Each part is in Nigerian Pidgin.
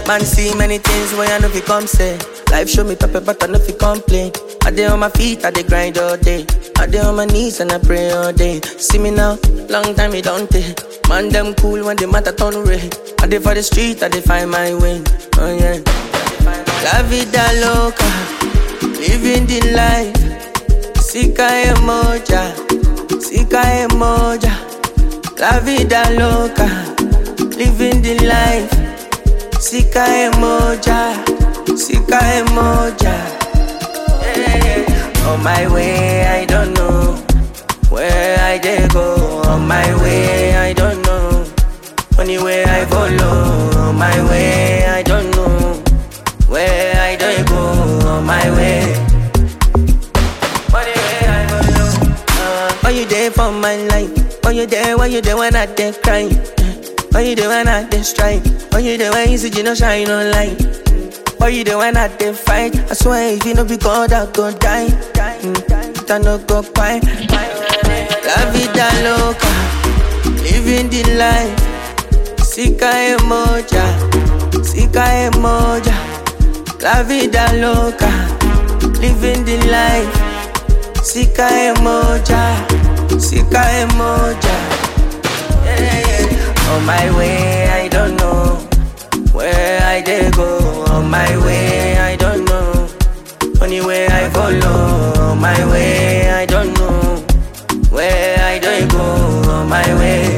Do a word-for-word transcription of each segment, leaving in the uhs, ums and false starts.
Man see many things when I know fi come say. Life show me pepper but I know fi complain. I dey on my feet, I dey grind all day. I dey on my knees and I pray all day. See me now, long time it don't take. Man them cool when the matter turn red. I dey for the street, I dey find my way. Oh yeah. La vida loca, living the life. Sika emoja, sika emoja. La vida loca, living the life. Sika emoja, sika emoja. Yeah, yeah. On my way, I don't know where I dey go. On my way, I don't know. Only way I follow. On my way, I don't know where I dey go. On my way. Only way I follow. Uh, why you there for my life? Why you there? Why you there when I dey cry? Why you there when I dey strike? Why you there when you see you no shine no light? Why you there when I dey fight? I swear if you no be God I go die. Mm, I no go quiet. La vida loca, living the life. Sika emoja, sika emoja. La vida loca, living the life. Sika emoja, sika emoja. Yeah, yeah. On my way, I don't know where I dey go. On my way, I don't know. Only way I follow. On my way, I don't know where I dey go. On my way.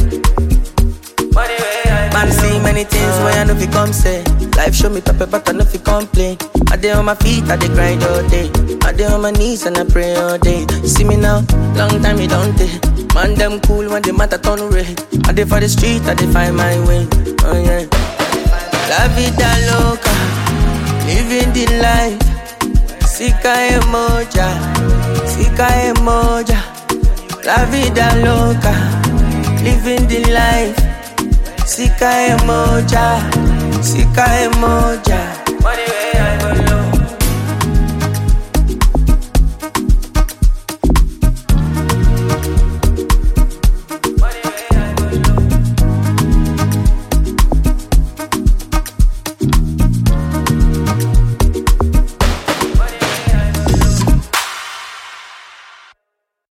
Man see many things when I know fi come say. Life show me pepper but I know fi complain. I dey on my feet, I dey grind all day. I dey on my knees and I pray all day. See me now, long time it don't take. Man them cool when the matter turn red. I dey for the street, I dey find my way. Oh yeah. La vida loca, living the life. Sika emoja, sika emoja. La vida loca, living the life. Sika emoja, sika emoja.